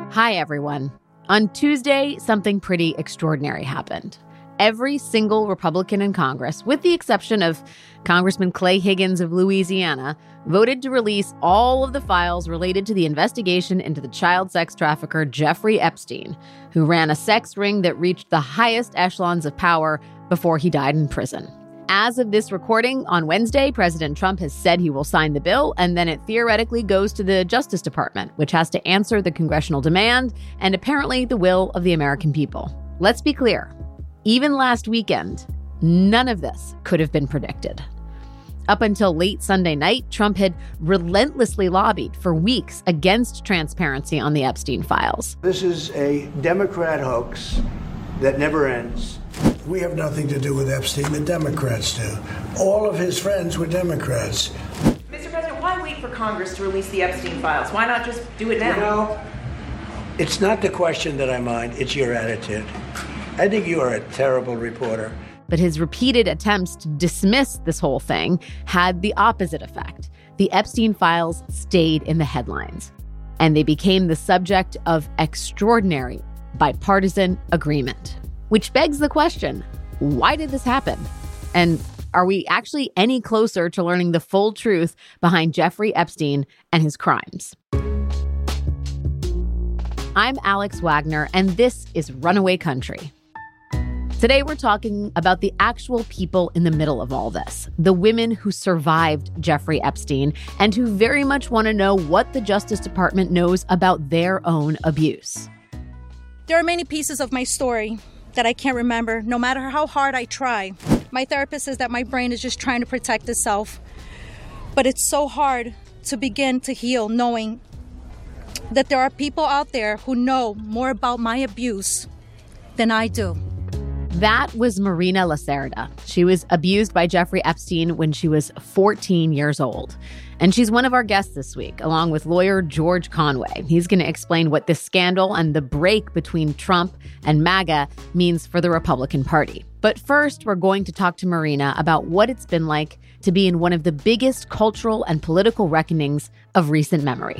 Hi, everyone. On Tuesday, something pretty extraordinary happened. Every single Republican in Congress, with the exception of Congressman Clay Higgins of Louisiana, voted to release all of the files related to the investigation into the child sex trafficker Jeffrey Epstein, who ran a sex ring that reached the highest echelons of power before he died in prison. As of this recording, on Wednesday, President Trump has said he will sign the bill, and then it theoretically goes to the Justice Department, which has to answer the congressional demand and apparently the will of the American people. Let's be clear. Even last weekend, none of this could have been predicted. Up until late Sunday night, Trump had relentlessly lobbied for weeks against transparency on the Epstein files. This is a Democrat hoax that never ends. We have nothing to do with Epstein. The Democrats do. All of his friends were Democrats. Mr. President, why wait for Congress to release the Epstein files? Why not just do it now? You know, it's not the question that I mind, it's your attitude. I think you are a terrible reporter. But his repeated attempts to dismiss this whole thing had the opposite effect. The Epstein files stayed in the headlines, and they became the subject of extraordinary bipartisan agreement. Which begs the question, why did this happen? And are we actually any closer to learning the full truth behind Jeffrey Epstein and his crimes? I'm Alex Wagner, and this is Runaway Country. Today, we're talking about the actual people in the middle of all this, the women who survived Jeffrey Epstein and who very much want to know what the Justice Department knows about their own abuse. There are many pieces of my story that I can't remember, no matter how hard I try. My therapist says that my brain is just trying to protect itself. But it's so hard to begin to heal knowing that there are people out there who know more about my abuse than I do. That was Marina Lacerda. She was abused by Jeffrey Epstein when she was 14 years old. And she's one of our guests this week, along with lawyer George Conway. He's going to explain what this scandal and the break between Trump and MAGA means for the Republican Party. But first, we're going to talk to Marina about what it's been like to be in one of the biggest cultural and political reckonings of recent memory.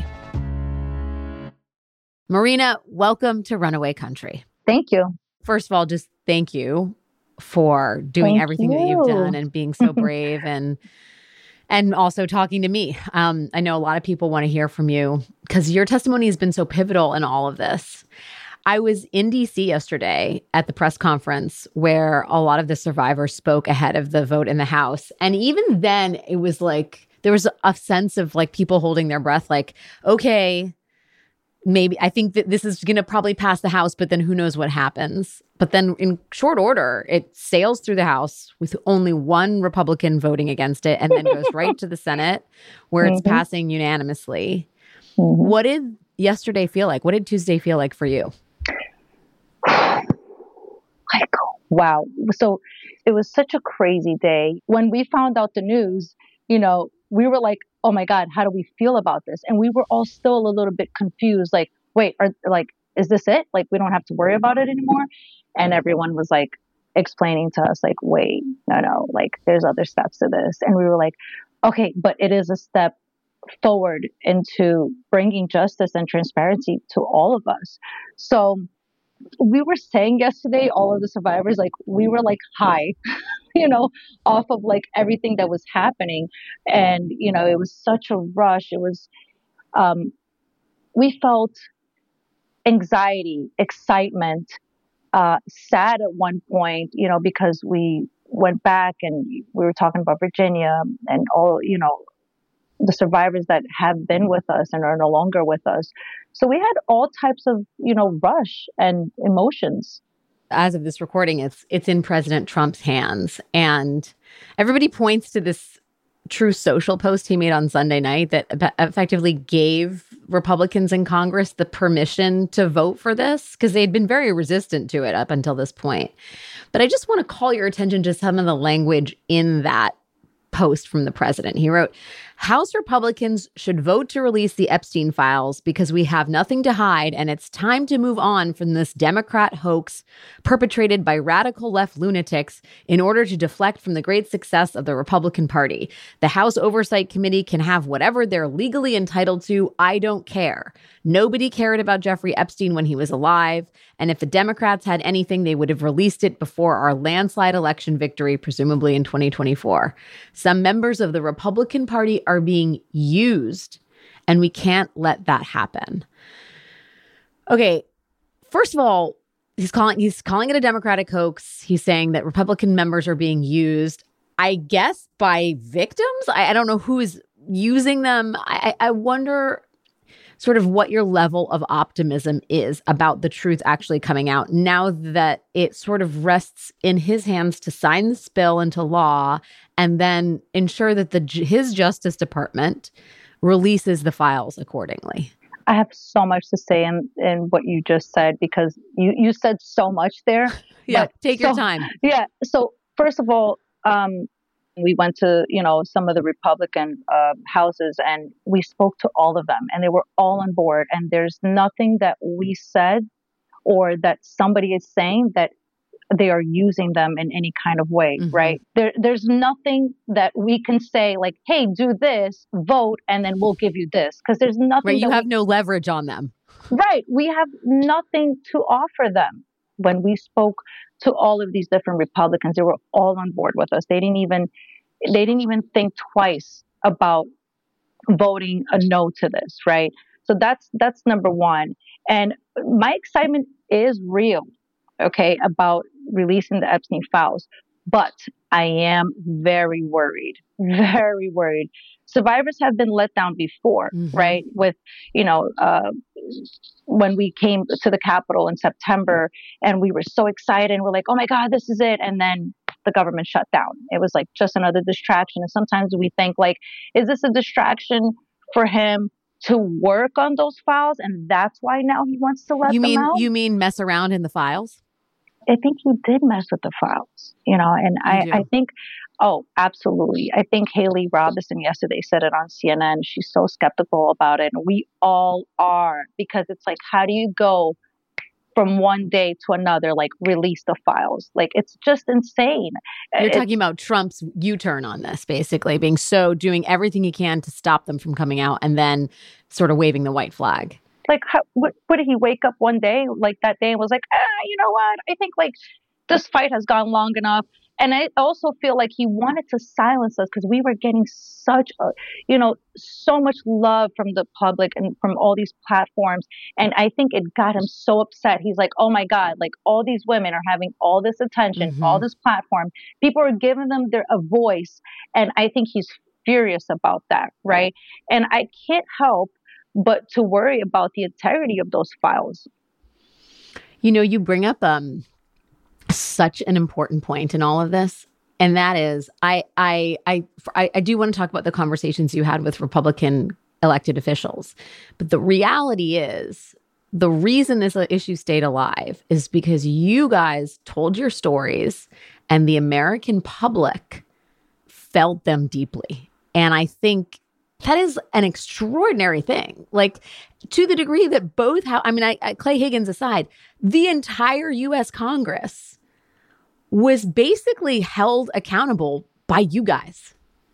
Marina, welcome to Runaway Country. Thank you. First of all, just thank you for doing everything that you've done and being so brave and also talking to me. I know a lot of people want to hear from you because your testimony has been so pivotal in all of this. I was in D.C. yesterday at the press conference where a lot of the survivors spoke ahead of the vote in the House. And even then, it was like there was a sense of like people holding their breath, like, okay, maybe I think that this is going to probably pass the House, but then who knows what happens. But then in short order, it sails through the House with only one Republican voting against it and then goes right to the Senate where it's passing unanimously. What did yesterday feel like? What did Tuesday feel like for you? Like, wow. So it was such a crazy day. When we found out the news, you know, we were like, oh my God, how do we feel about this? And we were all still a little bit confused. Like, wait, is this it? Like, we don't have to worry about it anymore. And everyone was like explaining to us, like, wait, no, like there's other steps to this. And we were like, okay, but it is a step forward into bringing justice and transparency to all of us. So we were saying yesterday, all of the survivors, like we were like high, you know, off of like everything that was happening. And, you know, it was such a rush. It was, we felt anxiety, excitement, sad at one point, you know, because we went back and we were talking about Virginia and all, you know, the survivors that have been with us and are no longer with us. So we had all types of, you know, rush and emotions. As of this recording, it's in President Trump's hands. And everybody points to this Truth Social post he made on Sunday night that effectively gave Republicans in Congress the permission to vote for this because they'd been very resistant to it up until this point. But I just want to call your attention to some of the language in that post from the president. He wrote, House Republicans should vote to release the Epstein files because we have nothing to hide, and it's time to move on from this Democrat hoax perpetrated by radical left lunatics in order to deflect from the great success of the Republican Party. The House Oversight Committee can have whatever they're legally entitled to. I don't care. Nobody cared about Jeffrey Epstein when he was alive, and if the Democrats had anything, they would have released it before our landslide election victory, presumably in 2024. Some members of the Republican Party are being used, and we can't let that happen. Okay, first of all, he's calling it a Democratic hoax. He's saying that Republican members are being used, I guess, by victims. I don't know who is using them. I wonder sort of what your level of optimism is about the truth actually coming out now that it sort of rests in his hands to sign this bill into law and then ensure that his Justice Department releases the files accordingly. I have so much to say in what you just said, because you said so much there. Yeah, take your time. Yeah. So first of all, we went to, some of the Republican houses, and we spoke to all of them, and they were all on board. And there's nothing that we said or that somebody is saying that they are using them in any kind of way, right? There's nothing that we can say like, hey, do this, vote, and then we'll give you this. Because there's nothing. Right, you have no leverage on them. Right. We have nothing to offer them. When we spoke to all of these different Republicans, they were all on board with us. They didn't even think twice about voting a no to this, right? So that's number one. And my excitement is real, okay, about releasing the Epstein files. But I am very worried. Survivors have been let down before, right? With, when we came to the Capitol in September and we were so excited and we're like, oh my God, this is it. And then the government shut down. It was like just another distraction. And sometimes we think like, is this a distraction for him to work on those files? And that's why now he wants to let them out? You mean mess around in the files? I think he did mess with the files, and I think, oh, absolutely. I think Haley Robinson yesterday said it on CNN. She's so skeptical about it. And we all are, because it's like, how do you go from one day to another, like release the files? Like, it's just insane. You're talking about Trump's U-turn on this, basically doing everything he can to stop them from coming out and then sort of waving the white flag. Like, what did he wake up one day, like that day, and was like, you know what? I think like this fight has gone long enough. And I also feel like he wanted to silence us because we were getting such so much love from the public and from all these platforms. And I think it got him so upset. He's like, oh my God, like all these women are having all this attention, all this platform. People are giving them a voice. And I think he's furious about that, right? And I can't help but to worry about the integrity of those files. You bring up such an important point in all of this, and that is, I do want to talk about the conversations you had with Republican elected officials, but the reality is, the reason this issue stayed alive is because you guys told your stories, and the American public felt them deeply, and I think that is an extraordinary thing. Like, to the degree that both, Clay Higgins aside, the entire U.S. Congress was basically held accountable by you guys.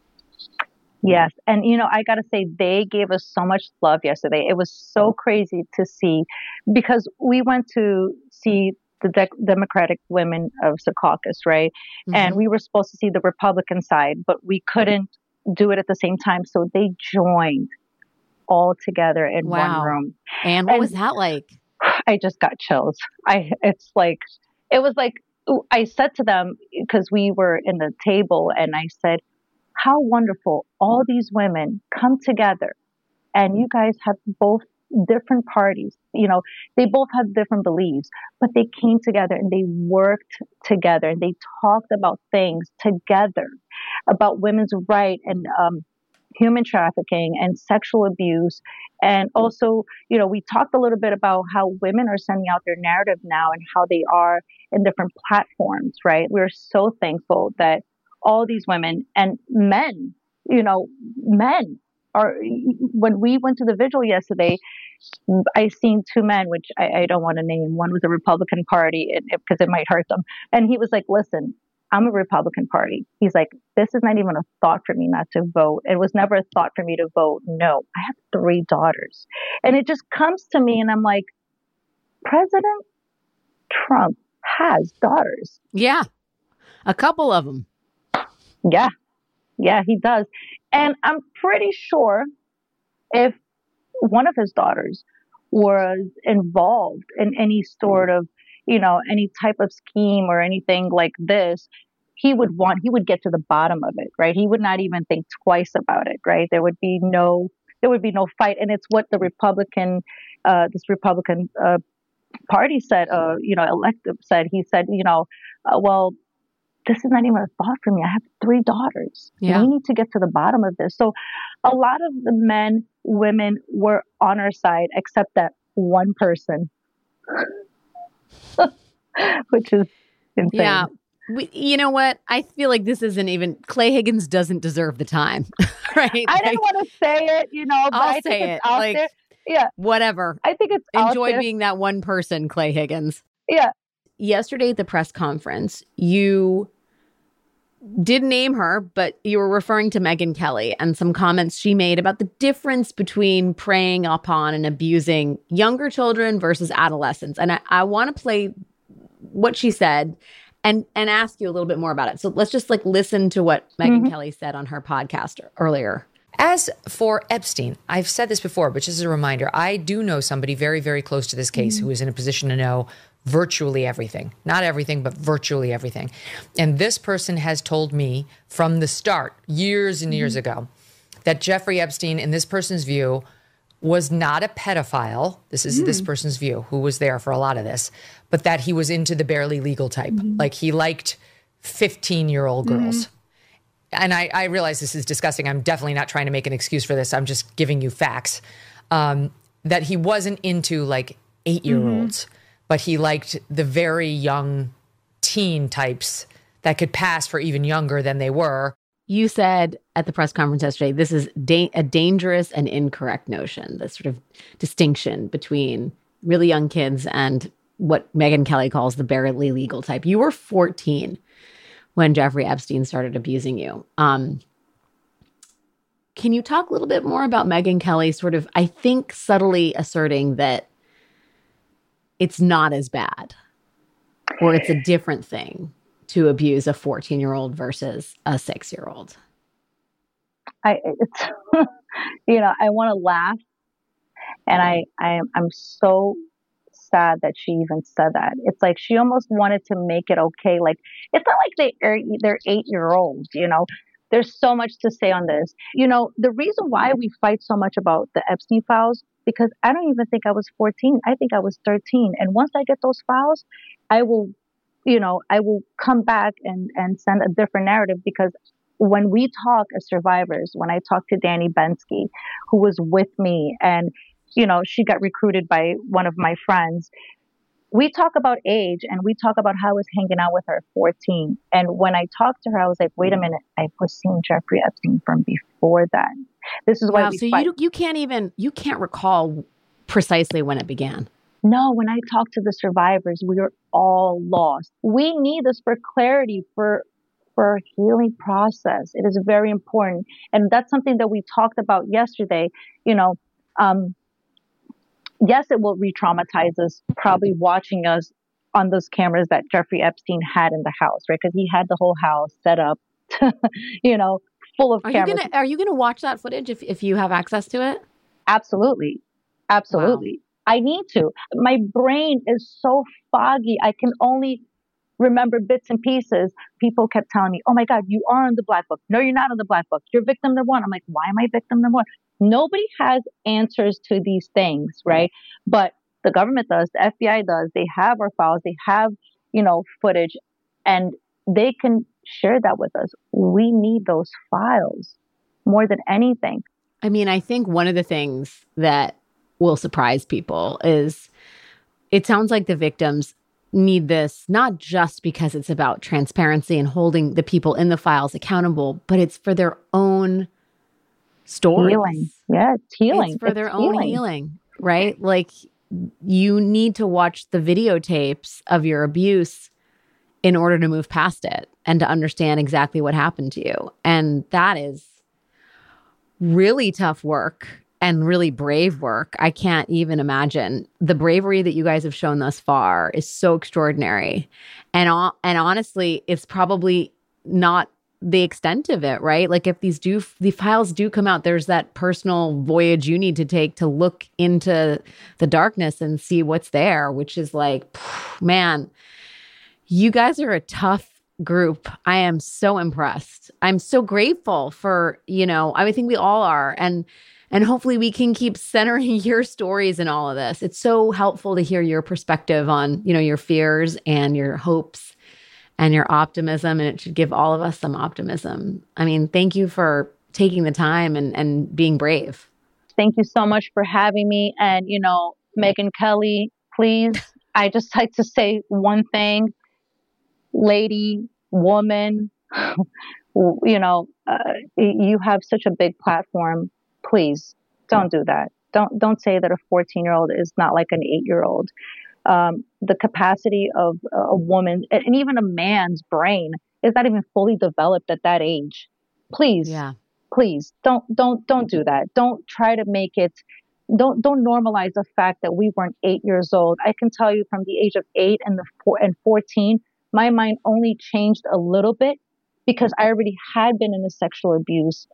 Yes. And, I got to say, they gave us so much love yesterday. It was so crazy to see, because we went to see the Democratic Women of Secaucus, right? And we were supposed to see the Republican side, but we couldn't do it at the same time. So they joined all together in one room. And what was that like? I just got chills. I said to them, because we were in the table, and I said, how wonderful all these women come together, and you guys have both different parties. They both have different beliefs, but they came together and they worked together and they talked about things together, about women's rights and human trafficking and sexual abuse. And also, we talked a little bit about how women are sending out their narrative now and how they are in different platforms, right? We're so thankful that all these women and men men are, when we went to the vigil yesterday, I seen two men, which I don't want to name. One was the Republican Party because it might hurt them. And he was like, listen, I'm a Republican Party. He's like, this is not even a thought for me not to vote. It was never a thought for me to vote. No, I have 3 daughters. And it just comes to me and I'm like, President Trump has daughters. Yeah. A couple of them. Yeah. Yeah, he does. And I'm pretty sure if one of his daughters was involved in any sort of, any type of scheme or anything like this, he would get to the bottom of it, right? He would not even think twice about it, right? There would be no fight. And it's what the Republican Party said, elected said. He said, well, this is not even a thought for me. I have 3 daughters. Yeah. We need to get to the bottom of this. So a lot of the men, women were on our side, except that one person, which is insane. Yeah. You know what? I feel like this isn't even, Clay Higgins doesn't deserve the time, right? I didn't want to say it, but I'll I say think it. it's out there. Yeah. Whatever. I think it's Enjoy being that one person, Clay Higgins. Yeah. Yesterday at the press conference, you did name her, but you were referring to Megyn Kelly and some comments she made about the difference between preying upon and abusing younger children versus adolescents. And I want to play what she said and ask you a little bit more about it. So let's just listen to what Megyn Kelly said on her podcast earlier. As for Epstein, I've said this before, but just as a reminder, I do know somebody very, very close to this case who is in a position to know virtually everything. Not everything, but virtually everything. And this person has told me from the start, years and years ago, that Jeffrey Epstein, in this person's view, was not a pedophile. This is this person's view, who was there for a lot of this, but that he was into the barely legal type. Like he liked 15-year-old girls. And I realize this is disgusting. I'm definitely not trying to make an excuse for this. I'm just giving you facts. That he wasn't into 8-year-olds, but he liked the very young teen types that could pass for even younger than they were. You said at the press conference yesterday, this is a dangerous and incorrect notion, the sort of distinction between really young kids and what Megyn Kelly calls the barely legal type. You were 14 when Jeffrey Epstein started abusing you. Can you talk a little bit more about Megyn Kelly sort of, I think, subtly asserting that it's not as bad or it's a different thing to abuse a 14-year-old versus a 6-year-old? I want to laugh, and I'm so sad that she even said that. It's like she almost wanted to make it okay. It's not like they're 8-year-olds. There's so much to say on this. The reason why we fight so much about the Epstein files, because I don't even think I was 14. I think I was 13. And once I get those files, I will come back and send a different narrative, because when we talk as survivors, when I talked to Danny Bensky, who was with me, and, she got recruited by one of my friends, we talk about age and we talk about how I was hanging out with her at 14. And when I talked to her, I was like, wait a minute, I was seeing Jeffrey Epstein from before that. This is why you can't recall precisely when it began. No, when I talk to the survivors, we are all lost. We need this for clarity, for a healing process. It is very important. And that's something that we talked about yesterday. Yes, it will re-traumatize us, probably watching us on those cameras that Jeffrey Epstein had in the house, right? Because he had the whole house set up, full of cameras. Are you gonna watch that footage if you have access to it? Absolutely. Wow. I need to. My brain is so foggy. I can only remember bits and pieces. People kept telling me, oh my God, you are on the Black Book. No, you're not on the Black Book. You're victim number 1. I'm like, why am I victim number 1? Nobody has answers to these things, right? But the government does, the FBI does. They have our files. They have, footage, and they can share that with us. We need those files more than anything. I mean, I think one of the things that will surprise people is it sounds like the victims need this not just because it's about transparency and holding the people in the files accountable, but it's for their own stories. Healing. Yeah, it's healing. It's for their own healing, right? Like, you need to watch the videotapes of your abuse in order to move past it and to understand exactly what happened to you. And that is really tough work and really brave work. I can't even imagine. The bravery that you guys have shown thus far is so extraordinary. And honestly, it's probably not the extent of it, right? Like, if the files do come out, there's that personal voyage you need to take to look into the darkness and see what's there, which is like, man, you guys are a tough group. I am so impressed. I'm so grateful for, I think we all are. And hopefully we can keep centering your stories in all of this. It's so helpful to hear your perspective on, your fears and your hopes and your optimism. And it should give all of us some optimism. I mean, thank you for taking the time and being brave. Thank you so much for having me. And, Megyn Kelly, please, I just like to say one thing. Lady, woman, you have such a big platform. Please don't do that. Don't say that a 14-year-old is not like an 8-year-old. The capacity of a woman and even a man's brain is not even fully developed at that age. Please, please don't do that. Don't try to make it. Don't normalize the fact that we weren't 8 years old. I can tell you from the age of 8 and 14. My mind only changed a little bit because I already had been in a sexual abuse,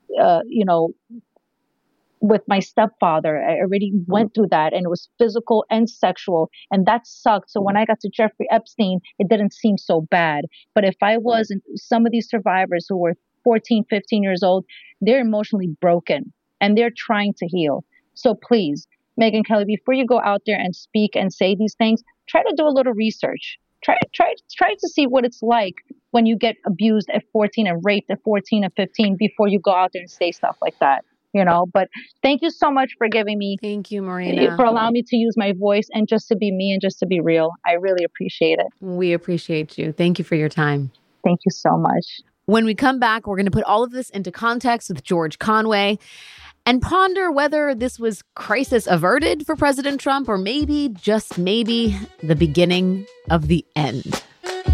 with my stepfather. I already went through that, and it was physical and sexual, and that sucked. So when I got to Jeffrey Epstein, it didn't seem so bad. But if I wasn't, some of these survivors who were 14, 15 years old, they're emotionally broken and they're trying to heal. So please, Megyn Kelly, before you go out there and speak and say these things, try to do a little research. Try to see what it's like when you get abused at 14 and raped at 14 and 15 before you go out there and say stuff like that, But thank you so much for giving me. Thank you, Marina. For allowing me to use my voice and just to be me and just to be real. I really appreciate it. We appreciate you. Thank you for your time. Thank you so much. When we come back, we're going to put all of this into context with George Conway and ponder whether this was crisis averted for President Trump or maybe, just maybe, the beginning of the end.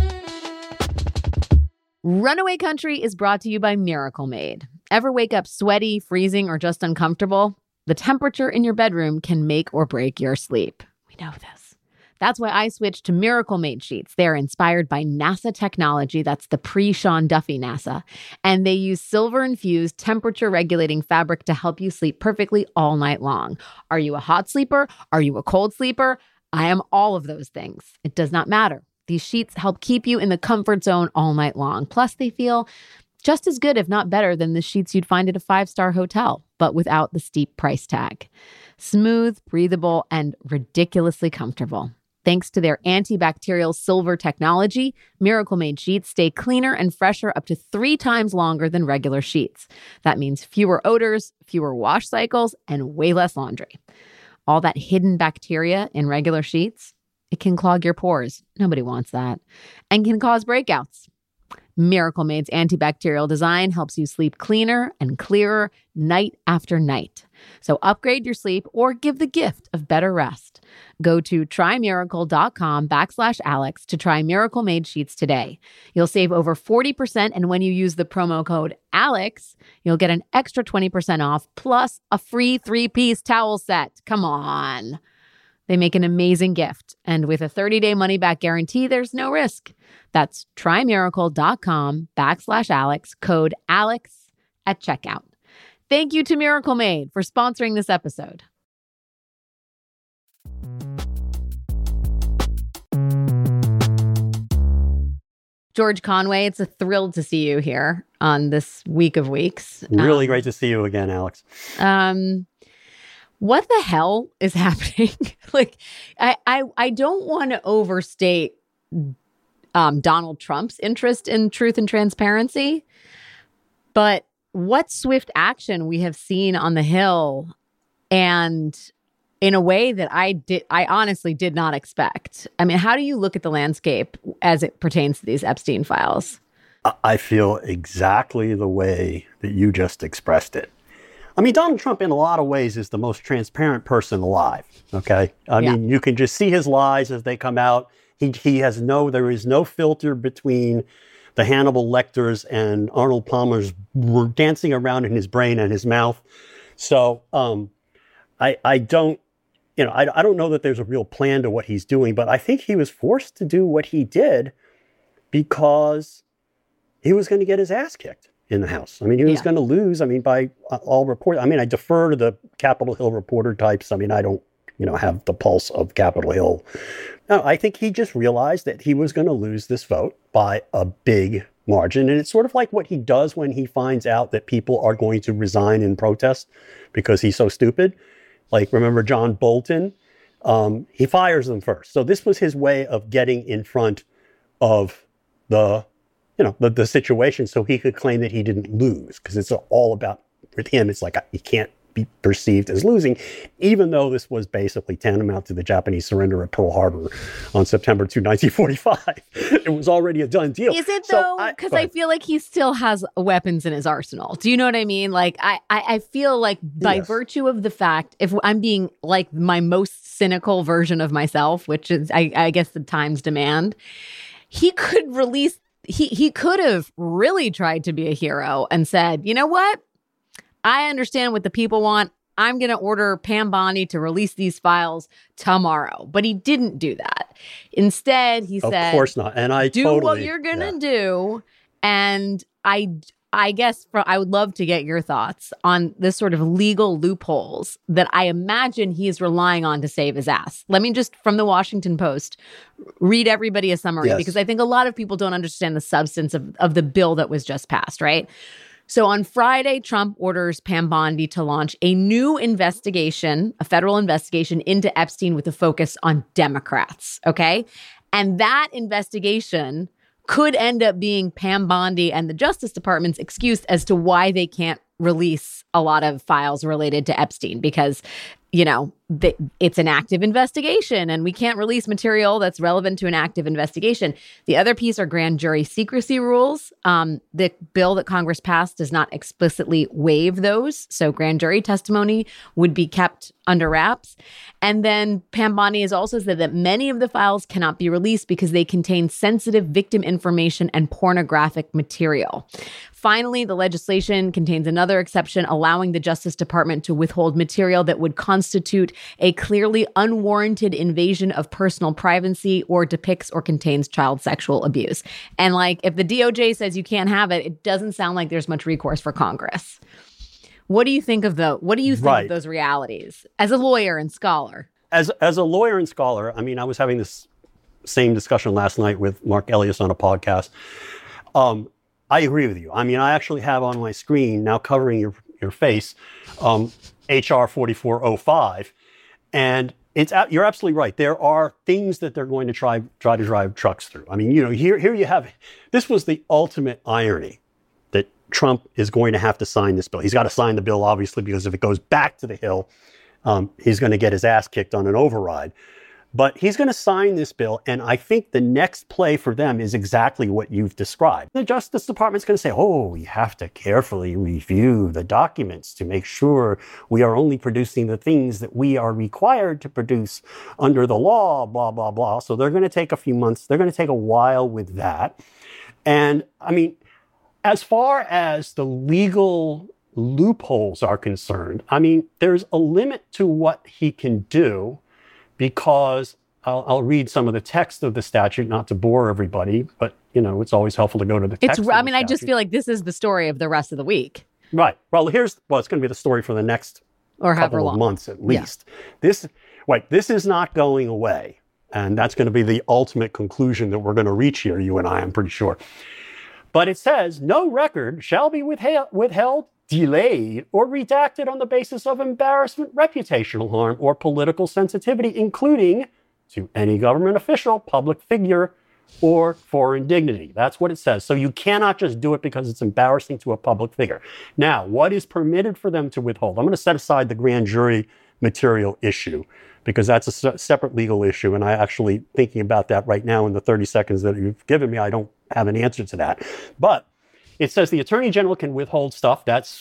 Runaway Country is brought to you by Miracle Made. Ever wake up sweaty, freezing, or just uncomfortable? The temperature in your bedroom can make or break your sleep. We know this. That's why I switched to Miracle Made sheets. They're inspired by NASA technology. That's the pre-Sean Duffy NASA. And they use silver-infused temperature-regulating fabric to help you sleep perfectly all night long. Are you a hot sleeper? Are you a cold sleeper? I am all of those things. It does not matter. These sheets help keep you in the comfort zone all night long. Plus, they feel just as good, if not better, than the sheets you'd find at a 5-star hotel, but without the steep price tag. Smooth, breathable, and ridiculously comfortable. Thanks to their antibacterial silver technology, Miracle Made sheets stay cleaner and fresher up to 3 times longer than regular sheets. That means fewer odors, fewer wash cycles, and way less laundry. All that hidden bacteria in regular sheets, it can clog your pores. Nobody wants that. And can cause breakouts. Miracle Made's antibacterial design helps you sleep cleaner and clearer night after night. So upgrade your sleep or give the gift of better rest. Go to trymiracle.com/Alex to try Miracle Made sheets today. You'll save over 40%, and when you use the promo code ALEX, you'll get an extra 20% off plus a free 3-piece towel set. Come on. They make an amazing gift, and with a 30-day money-back guarantee, there's no risk. That's trymiracle.com/Alex, code ALEX at checkout. Thank you to Miracle Made for sponsoring this episode. George Conway, it's a thrill to see you here on this week of weeks. Really great to see you again, Alex. What the hell is happening? I don't want to overstate Donald Trump's interest in truth and transparency, but what swift action we have seen on the Hill, and in a way that I honestly did not expect. I mean, how do you look at the landscape as it pertains to these Epstein files? I feel exactly the way that you just expressed it. I mean, Donald Trump in a lot of ways is the most transparent person alive. Okay. I mean, you can just see his lies as they come out. There is no filter between the Hannibal Lecters and Arnold Palmer's dancing around in his brain and his mouth. So I don't know that there's a real plan to what he's doing, but I think he was forced to do what he did because he was going to get his ass kicked in the House. I mean, he was going to lose. I mean, by all reports. I mean, I defer to the Capitol Hill reporter types. I mean, I don't, have the pulse of Capitol Hill. No, I think he just realized that he was going to lose this vote by a big margin. And it's sort of like what he does when he finds out that people are going to resign in protest because he's so stupid. Like, remember John Bolton? He fires them first. So this was his way of getting in front of the situation so he could claim that he didn't lose, because it's all about, with him, it's like he can't be perceived as losing, even though this was basically tantamount to the Japanese surrender at Pearl Harbor on September 2, 1945. It was already a done deal. Is it though? Because I feel like he still has weapons in his arsenal. Do you know what I mean? Like, I feel like by virtue of the fact, if I'm being like my most cynical version of myself, which is, I guess, the times demand, he could release. He could have really tried to be a hero and said, you know what? I understand what the people want. I'm going to order Pam Bondi to release these files tomorrow. But he didn't do that. Instead, he said, of course not. And I do what you're going to do. And I guess I would love to get your thoughts on this sort of legal loopholes that I imagine he's relying on to save his ass. Let me just, from the Washington Post, read everybody a summary, because I think a lot of people don't understand the substance of the bill that was just passed, right? So on Friday, Trump orders Pam Bondi to launch a new investigation, a federal investigation into Epstein with a focus on Democrats, okay? And that investigation could end up being Pam Bondi and the Justice Department's excuse as to why they can't release a lot of files related to Epstein, because, it's an active investigation and we can't release material that's relevant to an active investigation. The other piece are grand jury secrecy rules. The bill that Congress passed does not explicitly waive those. So grand jury testimony would be kept under wraps. And then Pam Bondi has also said that many of the files cannot be released because they contain sensitive victim information and pornographic material. Finally, the legislation contains another exception allowing the Justice Department to withhold material that would constitute a clearly unwarranted invasion of personal privacy or depicts or contains child sexual abuse. And if the DOJ says you can't have it, it doesn't sound like there's much recourse for Congress. What do you think of of those realities as a lawyer and scholar? As a lawyer and scholar, I mean, I was having this same discussion last night with Mark Elias on a podcast. I agree with you. I mean, I actually have on my screen now, covering your face, HR 4405, and you're absolutely right. There are things that they're going to try to drive trucks through. I mean, here you have, this was the ultimate irony, that Trump is going to have to sign this bill. He's got to sign the bill, obviously, because if it goes back to the Hill, he's going to get his ass kicked on an override. But he's going to sign this bill, and I think the next play for them is exactly what you've described. The Justice Department's going to say, we have to carefully review the documents to make sure we are only producing the things that we are required to produce under the law, blah, blah, blah. So they're going to take a few months. They're going to take a while with that. And, I mean, as far as the legal loopholes are concerned, I mean, there's a limit to what he can do, because I'll read some of the text of the statute, not to bore everybody, but, it's always helpful to go to the text. I just feel like this is the story of the rest of the week. Right. Well, it's going to be the story for the next couple of months at least. Yeah. This is not going away. And that's going to be the ultimate conclusion that we're going to reach here, you and I, I'm pretty sure. But it says, no record shall be withheld, delayed, or redacted on the basis of embarrassment, reputational harm, or political sensitivity, including to any government official, public figure, or foreign dignity. That's what it says. So you cannot just do it because it's embarrassing to a public figure. Now, what is permitted for them to withhold? I'm going to set aside the grand jury material issue, because that's a separate legal issue. And I actually, thinking about that right now in the 30 seconds that you've given me, I don't have an answer to that. But it says the Attorney General can withhold stuff that's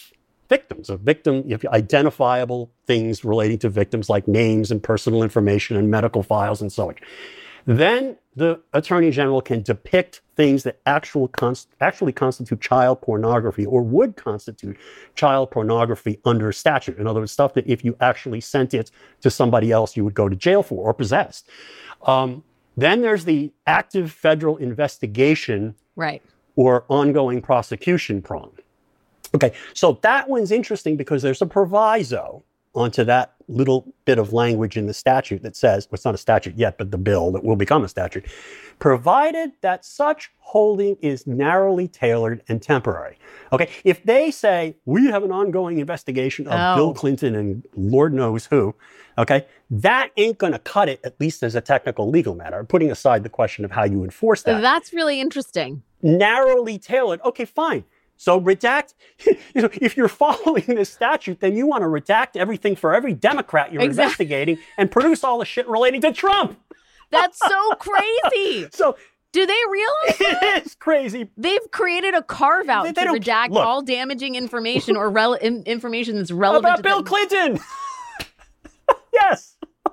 victims, identifiable things relating to victims like names and personal information and medical files and so on. Then the Attorney General can depict things that actually constitute child pornography or would constitute child pornography under statute. In other words, stuff that if you actually sent it to somebody else, you would go to jail for or possessed. Then there's the active federal investigation or ongoing prosecution prong. Okay, so that one's interesting because there's a proviso onto that little bit of language in the statute that says, well, it's not a statute yet, but the bill that will become a statute, provided that such holding is narrowly tailored and temporary. Okay, if they say, we have an ongoing investigation of Bill Clinton and Lord knows who, okay, that ain't going to cut it, at least as a technical legal matter, putting aside the question of how you enforce that. That's really interesting. Narrowly tailored, okay, fine. So redact, if you're following this statute, then you want to redact everything for every Democrat you're investigating and produce all the shit relating to Trump. That's so crazy. So do they realize that? It is crazy. They've created a carve-out to redact all damaging information or information that's relevant about to Bill Clinton. Yes.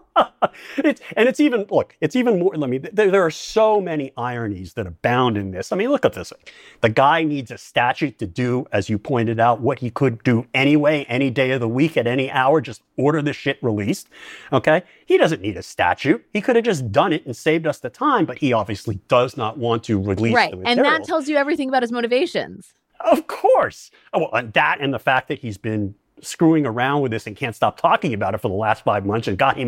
It's even more, there are so many ironies that abound in this. I mean, look at this. The guy needs a statute to do, as you pointed out, what he could do anyway, any day of the week, at any hour, just order the shit released. Okay? He doesn't need a statute. He could have just done it and saved us the time, but he obviously does not want to release the material. And that tells you everything about his motivations. Of course. Well, and that and the fact that he's been screwing around with this and can't stop talking about it for the last 5 months and got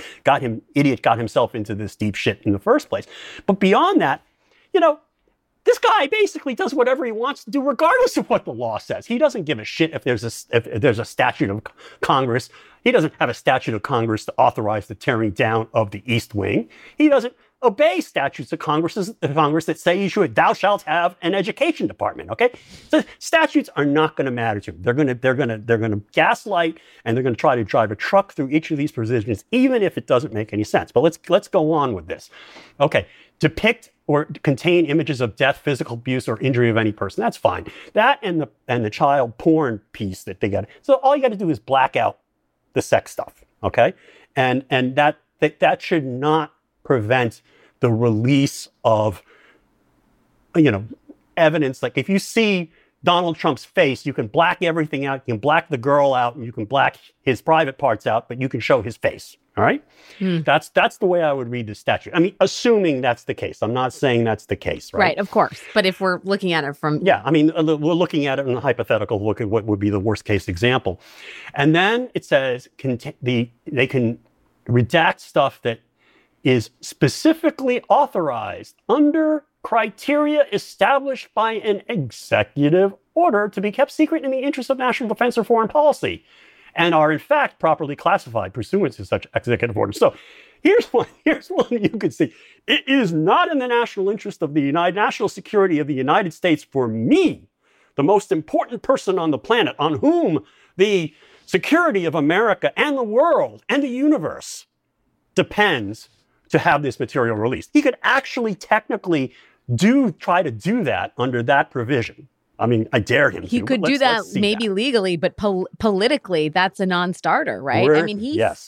himself into this deep shit in the first place. But beyond that, this guy basically does whatever he wants to do regardless of what the law says. He doesn't give a shit if there's a statute of Congress. He doesn't have a statute of Congress to authorize the tearing down of the East Wing. He doesn't obey statutes of Congress that say thou shalt have an education department. Okay, so statutes are not going to matter to him. They're going to gaslight and they're going to try to drive a truck through each of these provisions, even if it doesn't make any sense. But let's go on with this. Okay, depict or contain images of death, physical abuse, or injury of any person. That's fine. That and the child porn piece that they got. So all you got to do is black out the sex stuff. Okay, and that should not prevent the release of, evidence. Like if you see Donald Trump's face, you can black everything out. You can black the girl out and you can black his private parts out, but you can show his face. All right. That's the way I would read the statute. I mean, assuming that's the case. I'm not saying that's the case. Right. Right. Of course. But if we're looking at it from. Yeah. I mean, we're looking at it in a hypothetical look at what would be the worst case example. And then it says they can redact stuff that is specifically authorized under criteria established by an executive order to be kept secret in the interest of national defense or foreign policy, and are in fact properly classified pursuant to such executive orders. So here's one you can see. It is not in the national interest of the national security of the United States for me, the most important person on the planet, on whom the security of America and the world and the universe depends, to have this material released. He could actually technically try to do that under that provision. I mean, I dare him to. He could do that maybe legally, but politically, that's a non-starter, right? I mean,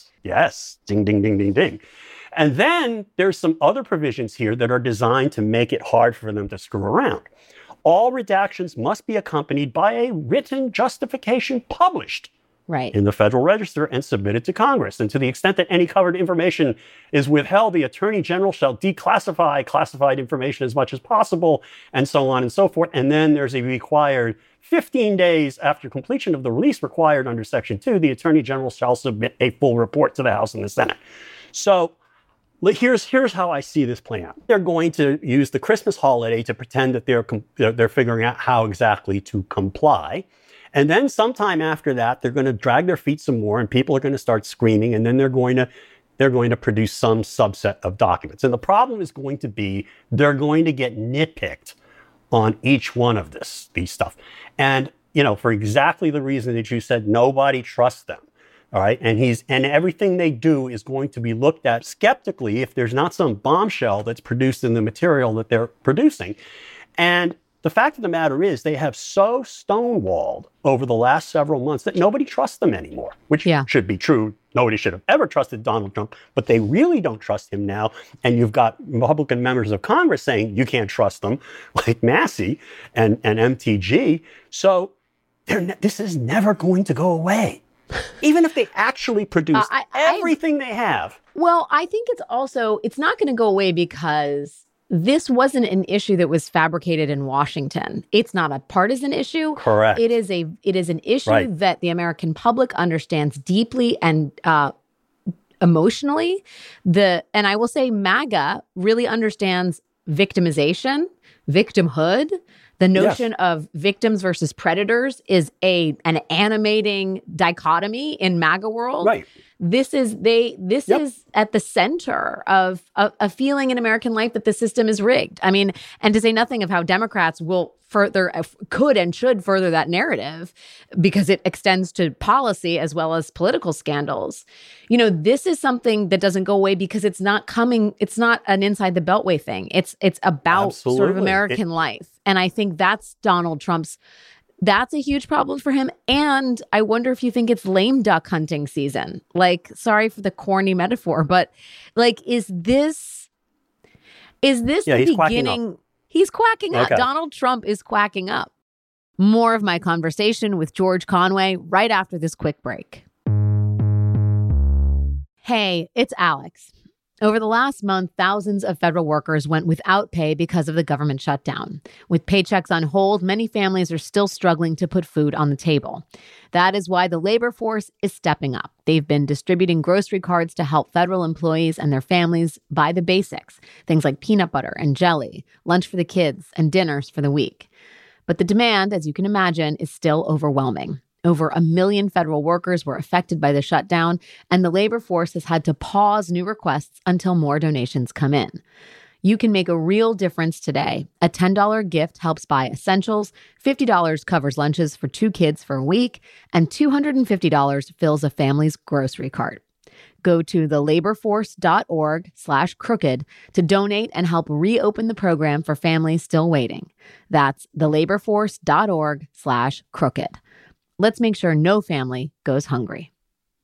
Yes. Ding, ding, ding, ding, ding. And then there's some other provisions here that are designed to make it hard for them to screw around. All redactions must be accompanied by a written justification published in the Federal Register and submitted to Congress. And to the extent that any covered information is withheld, the Attorney General shall declassify classified information as much as possible, and so on and so forth. And then there's a required 15 days after completion of the release required under Section 2, the Attorney General shall submit a full report to the House and the Senate. So here's how I see this playing out. They're going to use the Christmas holiday to pretend that they're figuring out how exactly to comply. And then sometime after that, they're going to drag their feet some more and people are going to start screaming. And then they're going to produce some subset of documents. And the problem is going to be they're going to get nitpicked on each one of these stuff. And, for exactly the reason that you said, nobody trusts them. All right. And everything they do is going to be looked at skeptically if there's not some bombshell that's produced in the material that they're producing. And the fact of the matter is they have so stonewalled over the last several months that nobody trusts them anymore, which should be true. Nobody should have ever trusted Donald Trump, but they really don't trust him now. And you've got Republican members of Congress saying you can't trust them, like Massey and MTG. So this is never going to go away, even if they actually produce everything they have. Well, I think it's not going to go away because this wasn't an issue that was fabricated in Washington. It's not a partisan issue. Correct. It is an issue that the American public understands deeply and emotionally. And I will say MAGA really understands victimization, victimhood. The notion of victims versus predators is an animating dichotomy in MAGA world. Right. This is at the center of a feeling in American life that the system is rigged. I mean, and to say nothing of how Democrats will could and should further that narrative because it extends to policy as well as political scandals. You know, this is something that doesn't go away because it's not an inside the Beltway thing. It's about sort of American life. And I think that's that's a huge problem for him. And I wonder if you think it's lame duck hunting season. Like, sorry for the corny metaphor, but like, is this the beginning? He's quacking up. Donald Trump is quacking up. More of my conversation with George Conway right after this quick break. Hey, it's Alex. Over the last month, thousands of federal workers went without pay because of the government shutdown. With paychecks on hold, many families are still struggling to put food on the table. That is why the labor force is stepping up. They've been distributing grocery cards to help federal employees and their families buy the basics, things like peanut butter and jelly, lunch for the kids, and dinners for the week. But the demand, as you can imagine, is still overwhelming. Over 1 million federal workers were affected by the shutdown, and the labor force has had to pause new requests until more donations come in. You can make a real difference today. A $10 gift helps buy essentials, $50 covers lunches for 2 kids for a week, and $250 fills a family's grocery cart. Go to thelaborforce.org/crooked to donate and help reopen the program for families still waiting. That's thelaborforce.org/crooked. Let's make sure no family goes hungry.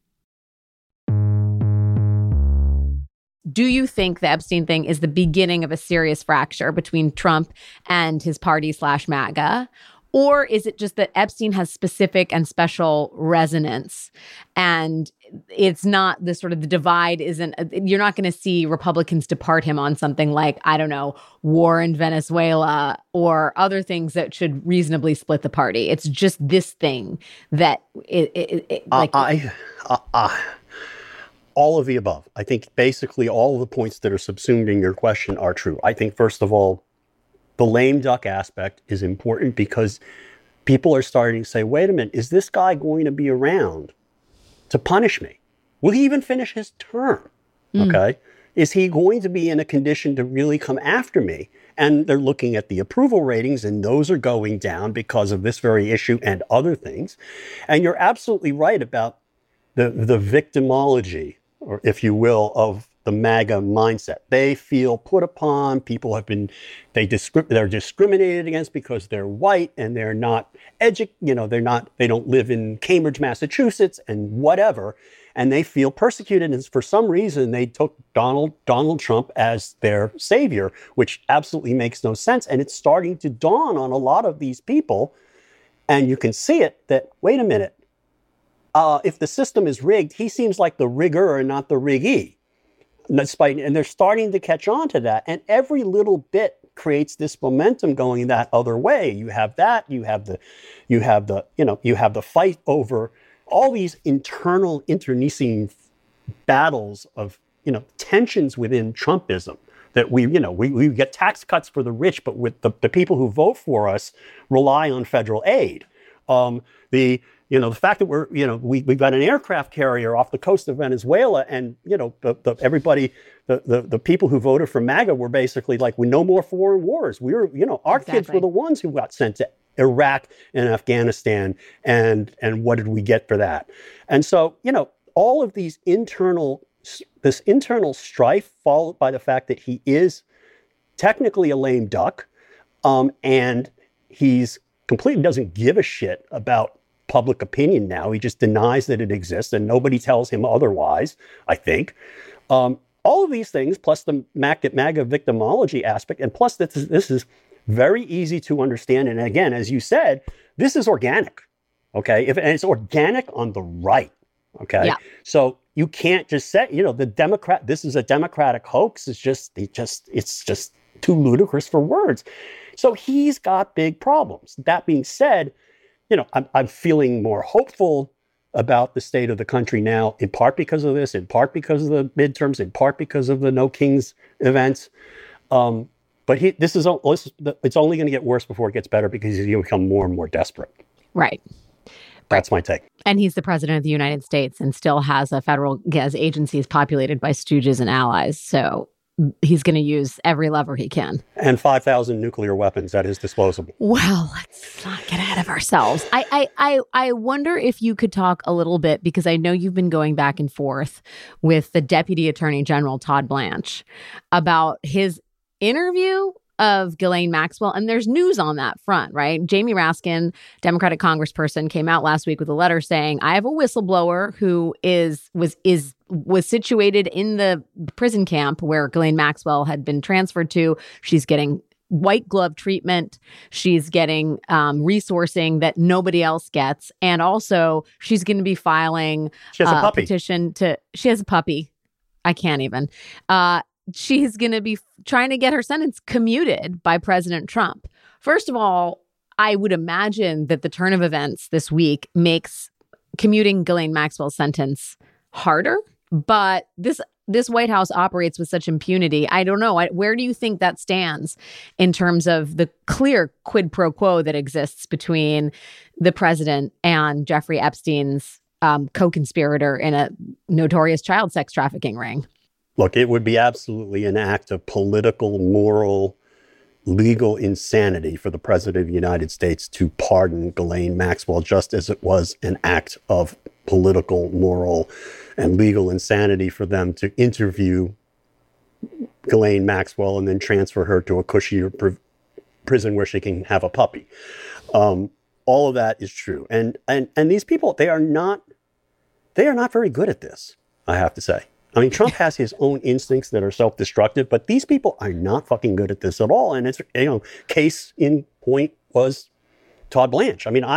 Do you think the Epstein thing is the beginning of a serious fracture between Trump and his party /MAGA? Or is it just that Epstein has specific and special resonance and it's not the sort of the divide isn't, you're not going to see Republicans depart him on something like, I don't know, war in Venezuela or other things that should reasonably split the party. It's just this thing that all of the above. I think basically all of the points that are subsumed in your question are true. I think, first of all, the lame duck aspect is important because people are starting to say, wait a minute, is this guy going to be around to punish me? Will he even finish his term? Okay. Is he going to be in a condition to really come after me? And they're looking at the approval ratings and those are going down because of this very issue and other things. And you're absolutely right about the victimology, or if you will, of the MAGA mindset. They feel put upon. People have been, they're discriminated against because they're white and they're not they don't live in Cambridge, Massachusetts and whatever. And they feel persecuted. And for some reason, they took Donald Trump as their savior, which absolutely makes no sense. And it's starting to dawn on a lot of these people. And you can see it that, wait a minute, if the system is rigged, he seems like the rigger and not the riggee. And they're starting to catch on to that. And every little bit creates this momentum going that other way. You have that, you have the fight over all these internecine battles of, tensions within Trumpism that we get tax cuts for the rich, but with the people who vote for us rely on federal aid. The fact that we've got an aircraft carrier off the coast of Venezuela, and the people who voted for MAGA were basically like, no more foreign wars. Our kids were the ones who got sent to Iraq and Afghanistan, and what did we get for that? And so, all of this internal strife, followed by the fact that he is technically a lame duck, and he's completely doesn't give a shit about public opinion now. He just denies that it exists, and nobody tells him otherwise, I think. All of these things, plus the MAGA victimology aspect, and plus this is very easy to understand. And again, as you said, this is organic, okay? And it's organic on the right, okay? Yeah. So you can't just say, this is a Democratic hoax. It's just too ludicrous for words. So he's got big problems. That being said, I'm feeling more hopeful about the state of the country now, in part because of this, in part because of the midterms, in part because of the No Kings events. But it's only going to get worse before it gets better, because he's going to become more and more desperate. Right. That's my take. And he's the president of the United States and still has agencies populated by stooges and allies. So he's going to use every lever he can. And 5,000 nuclear weapons at his disposal. Well, let's not get ahead of ourselves. I wonder if you could talk a little bit, because I know you've been going back and forth with the Deputy Attorney General, Todd Blanche, about his interview of Ghislaine Maxwell. And there's news on that front, right? Jamie Raskin, Democratic congressperson, came out last week with a letter saying, I have a whistleblower who was situated in the prison camp where Ghislaine Maxwell had been transferred to. She's getting white glove treatment. She's getting resourcing that nobody else gets. And also she's going to be filing a petition she has a puppy. I can't even. She's going to be trying to get her sentence commuted by President Trump. First of all, I would imagine that the turn of events this week makes commuting Ghislaine Maxwell's sentence harder. But this White House operates with such impunity. I don't know. Where do you think that stands in terms of the clear quid pro quo that exists between the president and Jeffrey Epstein's co-conspirator in a notorious child sex trafficking ring? Look, it would be absolutely an act of political, moral, legal insanity for the president of the United States to pardon Ghislaine Maxwell, just as it was an act of political, moral, and legal insanity for them to interview Ghislaine Maxwell and then transfer her to a cushier prison where she can have a puppy. All of that is true. And these people, they are not very good at this, I have to say. I mean, Trump has his own instincts that are self-destructive, but these people are not fucking good at this at all. And it's, case in point was Todd Blanche. I mean,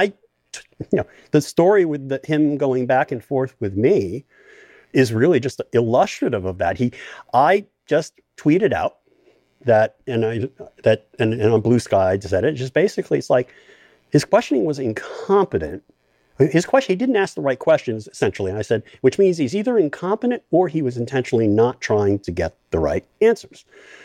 the story with him going back and forth with me is really just illustrative of that. I just tweeted out that, and on Blue Sky I said it, just basically it's like his questioning was incompetent. His question, he didn't ask the right questions, essentially. And I said, which means he's either incompetent or he was intentionally not trying to get the right answers,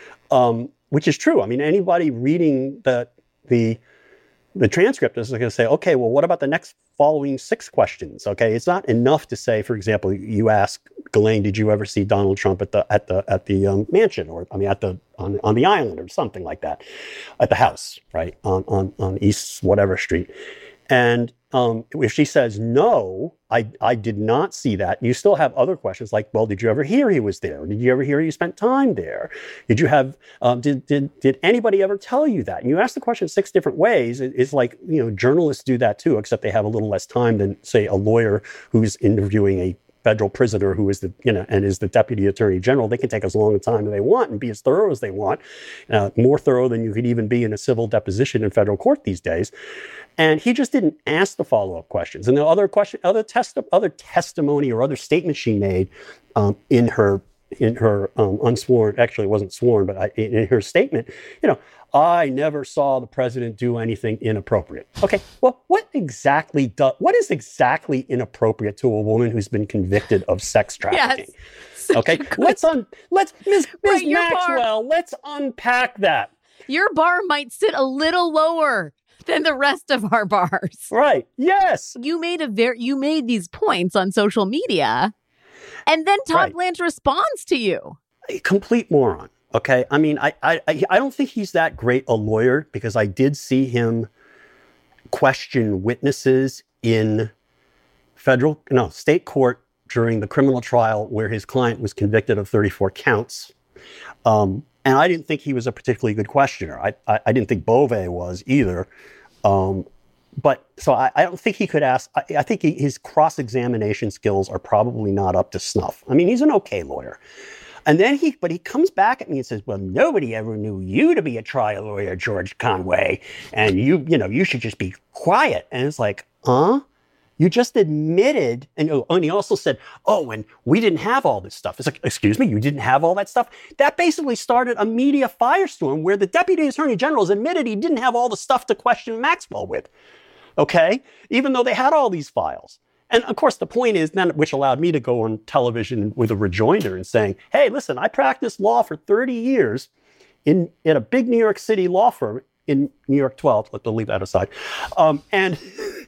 which is true. I mean, anybody reading the transcript is going to say, okay, well, what about the next following 6 questions? Okay, it's not enough to say, for example, you ask Ghislaine, did you ever see Donald Trump at the mansion, or on the island, or something like that, at the house, right, on East whatever street, and if she says no, I did not see that, you still have other questions like, well, did you ever hear he was there? Did you ever hear you spent time there? Did you have did anybody ever tell you that? And you ask the question 6 different ways. It's like, journalists do that too, except they have a little less time than, say, a lawyer who's interviewing a federal prisoner who is the deputy attorney general. They can take as long a time as they want and be as thorough as they want, more thorough than you could even be in a civil deposition in federal court these days. And he just didn't ask the follow-up questions. And the other testimony or other statements she made in her unsworn, actually it wasn't sworn, but in her statement, I never saw the president do anything inappropriate. Okay, well, what is exactly inappropriate to a woman who's been convicted of sex trafficking? Yes. Okay, Ms. Maxwell, let's unpack that. Your bar might sit a little lower than the rest of our bars. Right. Yes. You made these points on social media, and then Todd Blanche responds to you. A complete moron. Okay. I mean, I don't think he's that great a lawyer, because I did see him question witnesses in state court during the criminal trial where his client was convicted of 34 counts. And I didn't think he was a particularly good questioner. I didn't think Bove was either. But so I don't think he could ask. I think his cross-examination skills are probably not up to snuff. I mean, he's an okay lawyer. And then he comes back at me and says, well, nobody ever knew you to be a trial lawyer, George Conway. And you should just be quiet. And it's like, you just admitted. And he also said, and we didn't have all this stuff. It's like, excuse me, you didn't have all that stuff? That basically started a media firestorm where the Deputy Attorney General has admitted he didn't have all the stuff to question Maxwell with. Okay? Even though they had all these files. And of course, the point is then, which allowed me to go on television with a rejoinder and saying, hey, listen, I practiced law for 30 years in a big New York City law firm in New York 12. Let's leave that aside. And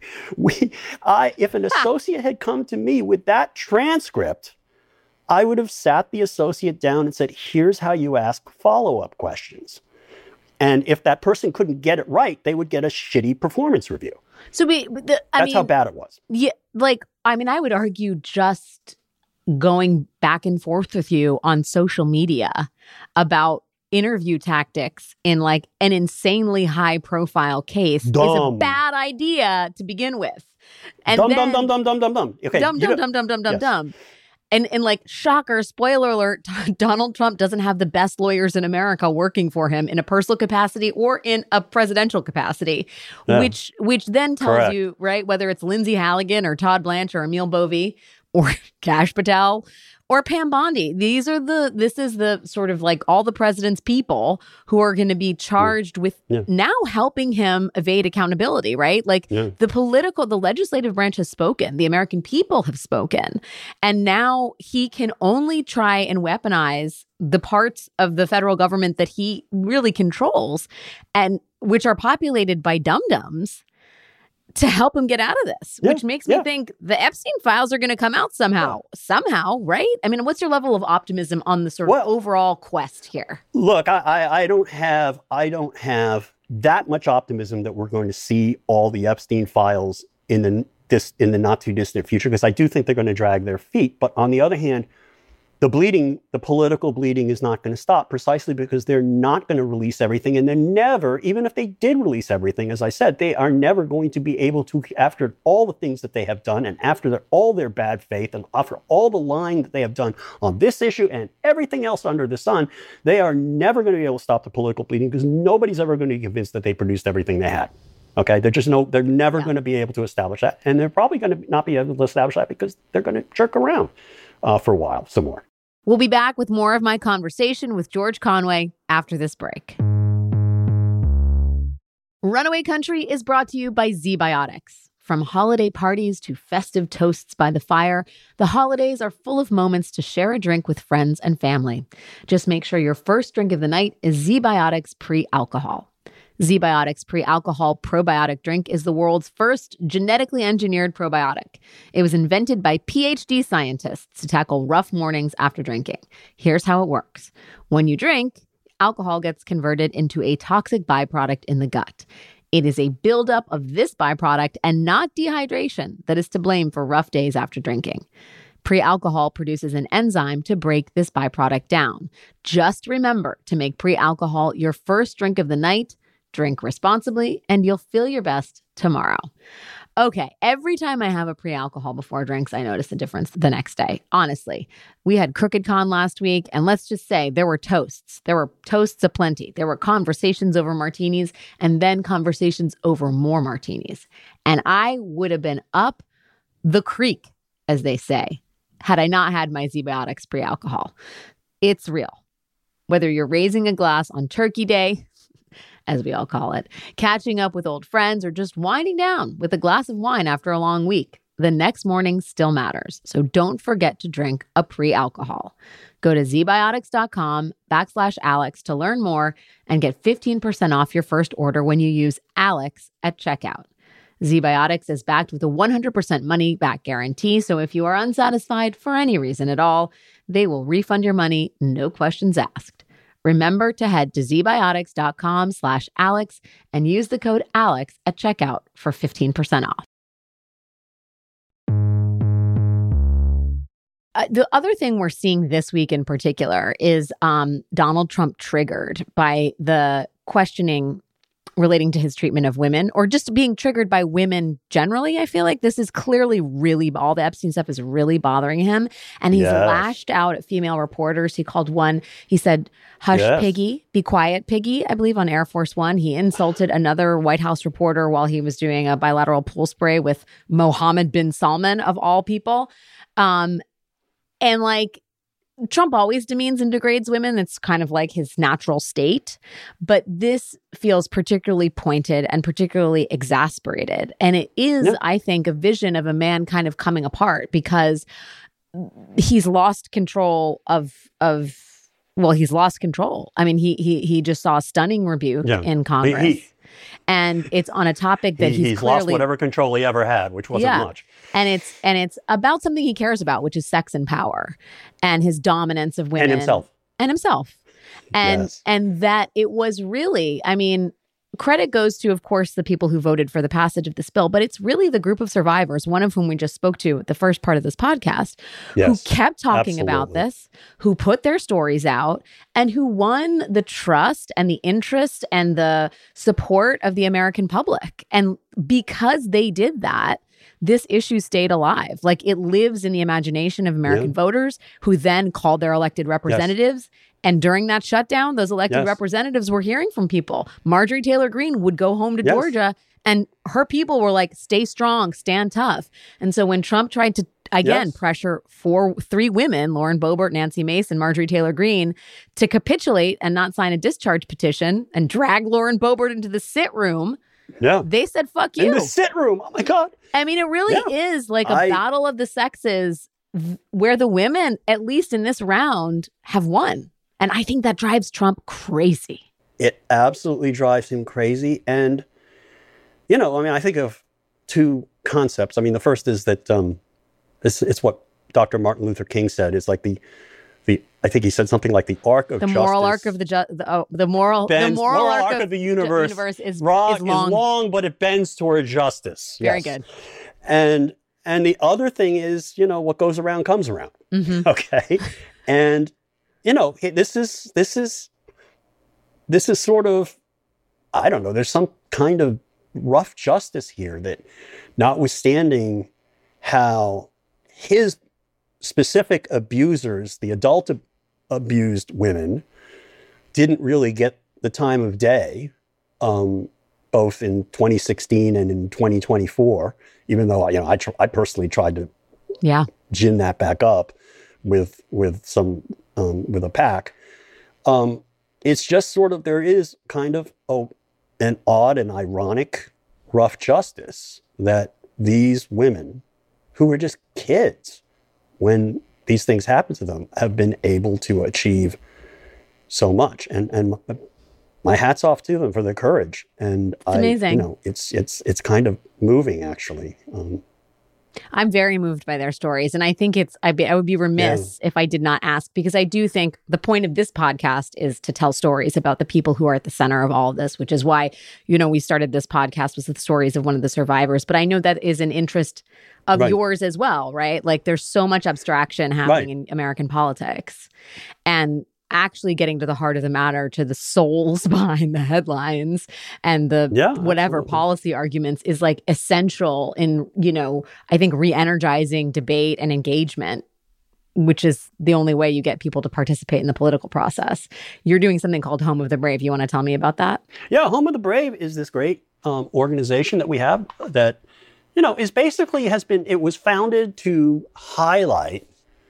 if an associate had come to me with that transcript, I would have sat the associate down and said, here's how you ask follow-up questions. And if that person couldn't get it right, they would get a shitty performance review. So that's how bad it was. Yeah, I would argue just going back and forth with you on social media about interview tactics in like an insanely high profile case is a bad idea to begin with. And dumb. Okay. Dumb. And like, shocker, spoiler alert, Donald Trump doesn't have the best lawyers in America working for him in a personal capacity or in a presidential capacity, which then tells you, right, whether it's Lindsay Halligan or Todd Blanche or Emil Bovee or Kash Patel or Pam Bondi. This is the sort of like all the president's people who are going to be charged with now helping him evade accountability, right? Like the legislative branch has spoken, the American people have spoken, and now he can only try and weaponize the parts of the federal government that he really controls and which are populated by dum-dums to help him get out of this, which makes me think the Epstein files are going to come out somehow, right? I mean, what's your level of optimism on the sort of overall quest here? Look, I don't have that much optimism that we're going to see all the Epstein files in the not too distant future, because I do think they're going to drag their feet. But on the other hand, the political bleeding is not going to stop precisely because they're not going to release everything. And they're never, even if they did release everything, as I said, they are never going to be able to, after all the things that they have done and after all their bad faith and after all the lying that they have done on this issue and everything else under the sun, they are never going to be able to stop the political bleeding because nobody's ever going to be convinced that they produced everything they had. Okay, they're never going to be able to establish that. And they're probably going to not be able to establish that because they're going to jerk around for a while, some more. We'll be back with more of my conversation with George Conway after this break. Runaway Country is brought to you by ZBiotics. From holiday parties to festive toasts by the fire, the holidays are full of moments to share a drink with friends and family. Just make sure your first drink of the night is ZBiotics Pre-Alcohol. ZBiotics Pre-Alcohol Probiotic Drink is the world's first genetically engineered probiotic. It was invented by PhD scientists to tackle rough mornings after drinking. Here's how it works. When you drink, alcohol gets converted into a toxic byproduct in the gut. It is a buildup of this byproduct and not dehydration that is to blame for rough days after drinking. Pre-alcohol produces an enzyme to break this byproduct down. Just remember to make pre-alcohol your first drink of the night. Drink responsibly, and you'll feel your best tomorrow. Okay, every time I have a pre-alcohol before drinks, I notice a difference the next day. Honestly, we had Crooked Con last week, and let's just say there were toasts. There were toasts aplenty. There were conversations over martinis, and then conversations over more martinis. And I would have been up the creek, as they say, had I not had my ZBiotics pre-alcohol. It's real. Whether you're raising a glass on Turkey Day, as we all call it, catching up with old friends, or just winding down with a glass of wine after a long week, the next morning still matters. So don't forget to drink a pre-alcohol. Go to zbiotics.com/Alex to learn more and get 15% off your first order when you use Alex at checkout. ZBiotics is backed with a 100% money-back guarantee, so if you are unsatisfied for any reason at all, they will refund your money, no questions asked. Remember to head to zbiotics.com/Alex and use the code Alex at checkout for 15% off. the other thing we're seeing this week in particular is Donald Trump triggered by the questioning relating to his treatment of women, or just being triggered by women generally. I feel like this is clearly really, all the Epstein stuff is really bothering him. And he's lashed out at female reporters. He called one, he said, "Hush, piggy, be quiet, piggy," I believe on Air Force One. He insulted another White House reporter while he was doing a bilateral pool spray with Mohammed bin Salman, of all people. And like, Trump always demeans and degrades women. It's kind of like his natural state. But this feels particularly pointed and particularly exasperated. And it is, I think, a vision of a man kind of coming apart because he's lost control he's lost control. I mean, he just saw a stunning rebuke in Congress. And it's on a topic that he's clearly lost whatever control he ever had, which wasn't much. And it's about something he cares about, which is sex and power and his dominance of women. And himself. And that it was really, I mean, credit goes to, of course, the people who voted for the passage of this bill, but it's really the group of survivors, one of whom we just spoke to the first part of this podcast, who kept talking about this, who put their stories out, and who won the trust and the interest and the support of the American public. And because they did that, this issue stayed alive. Like, it lives in the imagination of American voters who then called their elected representatives. And during that shutdown, those elected representatives were hearing from people. Marjorie Taylor Greene would go home to Georgia, and her people were like, "Stay strong, stand tough." And so when Trump tried to, again, pressure three women, Lauren Boebert, Nancy Mace, and Marjorie Taylor Greene, to capitulate and not sign a discharge petition and drag Lauren Boebert into the sit room, they said, "Fuck you." In the sit room. Oh, my God. I mean, it really is like a battle of the sexes where the women, at least in this round, have won. And I think that drives Trump crazy. It absolutely drives him crazy. And, you know, I mean, I think of two concepts. I mean, the first is that it's what Dr. Martin Luther King said. It's like I think he said something like the arc of the justice. Moral arc of the moral arc of the universe is long, but it bends toward justice. Very good. And the other thing is, you know, what goes around comes around. Mm-hmm. Okay. And, you know, this is sort of, I don't know, there's some kind of rough justice here that, notwithstanding how his specific abusers, the adult abused women, didn't really get the time of day, both in 2016 and in 2024, even though, you know, I personally tried to gin that back up with a PAC. It's just sort of, there is kind of an odd and ironic rough justice that these women, who were just kids when these things happen to them, have been able to achieve so much. And my hat's off to them for their courage. And it's amazing. You know, it's kind of moving, actually. I'm very moved by their stories. And I think I would be remiss if I did not ask, because I do think the point of this podcast is to tell stories about the people who are at the center of all of this, which is why, you know, we started this podcast with the stories of one of the survivors. But I know that is an interest of yours as well, right? Like, there's so much abstraction happening in American politics. And actually getting to the heart of the matter, to the souls behind the headlines and the whatever policy arguments, is like essential in, you know, I think re-energizing debate and engagement, which is the only way you get people to participate in the political process. You're doing something called Home of the Brave. You want to tell me about that? Yeah, Home of the Brave is this great organization that we have that, you know, is basically it was founded to highlight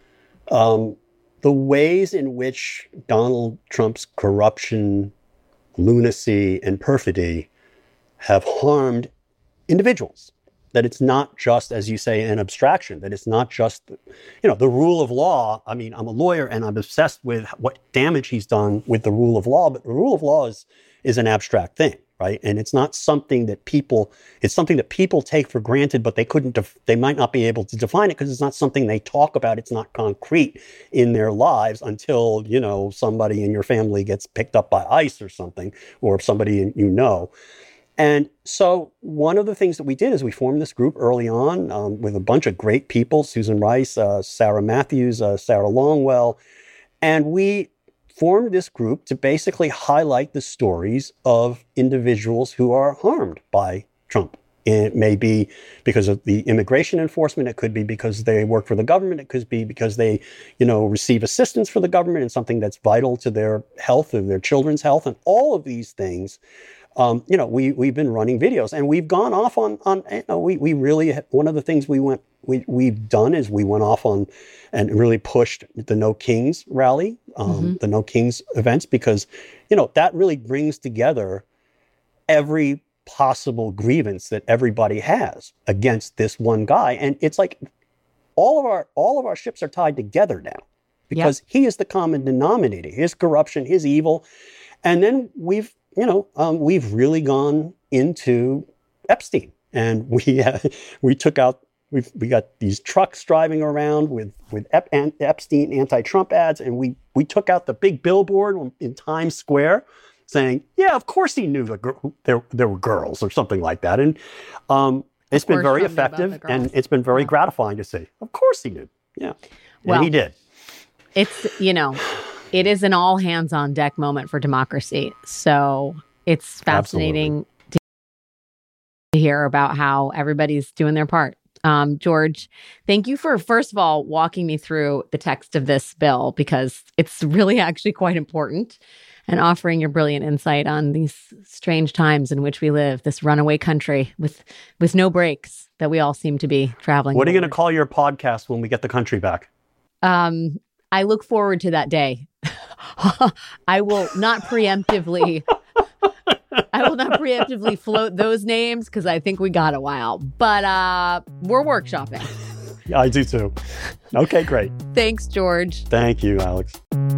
the ways in which Donald Trump's corruption, lunacy, and perfidy have harmed individuals. That it's not just, as you say, an abstraction, that it's not just, you know, the rule of law. I mean, I'm a lawyer and I'm obsessed with what damage he's done with the rule of law, but the rule of law is an abstract thing, right? And it's not something that it's something that people take for granted, but they might not be able to define it because it's not something they talk about. It's not concrete in their lives until, you know, somebody in your family gets picked up by ICE or something, or somebody you know. And so one of the things that we did is we formed this group early on with a bunch of great people, Susan Rice, Sarah Matthews, Sarah Longwell, and we formed this group to basically highlight the stories of individuals who are harmed by Trump. It may be because of the immigration enforcement. It could be because they work for the government. It could be because they, receive assistance from the government in something that's vital to their health or their children's health. And all of these things, we've been running videos, and we've gone off on we really, one of the things we've done is we went off on and really pushed the No Kings rally, the No Kings events, because, that really brings together every possible grievance that everybody has against this one guy. And it's like all of our ships are tied together now because he is the common denominator, his corruption, his evil. And then we've really gone into Epstein, and we took out, we got these trucks driving around with Epstein anti-Trump ads, and we took out the big billboard in Times Square saying, yeah, of course he knew there were girls or something like that. And it's been very effective, and it's been very gratifying to see. Of course he knew. Yeah. And he did. It's, it is an all hands on deck moment for democracy. So it's fascinating to hear about how everybody's doing their part. George, thank you for, first of all, walking me through the text of this bill, because it's really actually quite important, and offering your brilliant insight on these strange times in which we live, this runaway country with no brakes that we all seem to be traveling. What are you going to call your podcast when we get the country back? I look forward to that day. I will not preemptively float those names because I think we got a while, but we're workshopping. Yeah, I do too. Okay, great. Thanks, George. Thank you, Alex.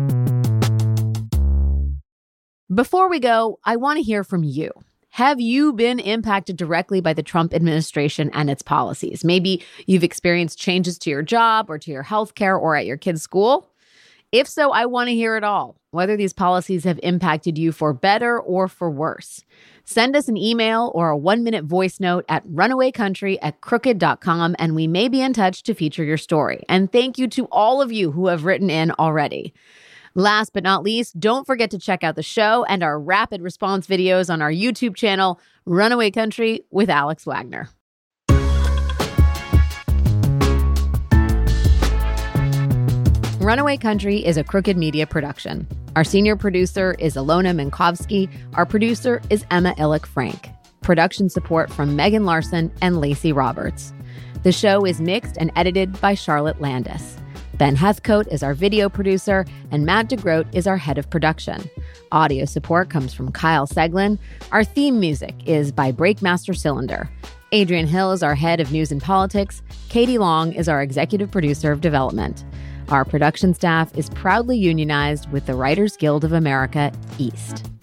Before we go, I want to hear from you. Have you been impacted directly by the Trump administration and its policies? Maybe you've experienced changes to your job or to your healthcare or at your kid's school. If so, I want to hear it all, whether these policies have impacted you for better or for worse. Send us an email or a 1-minute voice note at runawaycountry@crooked.com, and we may be in touch to feature your story. And thank you to all of you who have written in already. Last but not least, don't forget to check out the show and our rapid response videos on our YouTube channel, Runaway Country with Alex Wagner. Runaway Country is a Crooked Media production. Our senior producer is Alona Minkowski. Our producer is Emma Illick-Frank. Production support from Megan Larson and Lacey Roberts. The show is mixed and edited by Charlotte Landis. Ben Heathcote is our video producer, and Matt DeGroat is our head of production. Audio support comes from Kyle Seglin. Our theme music is by Breakmaster Cylinder. Adrian Hill is our head of news and politics. Katie Long is our executive producer of development. Our production staff is proudly unionized with the Writers Guild of America, East.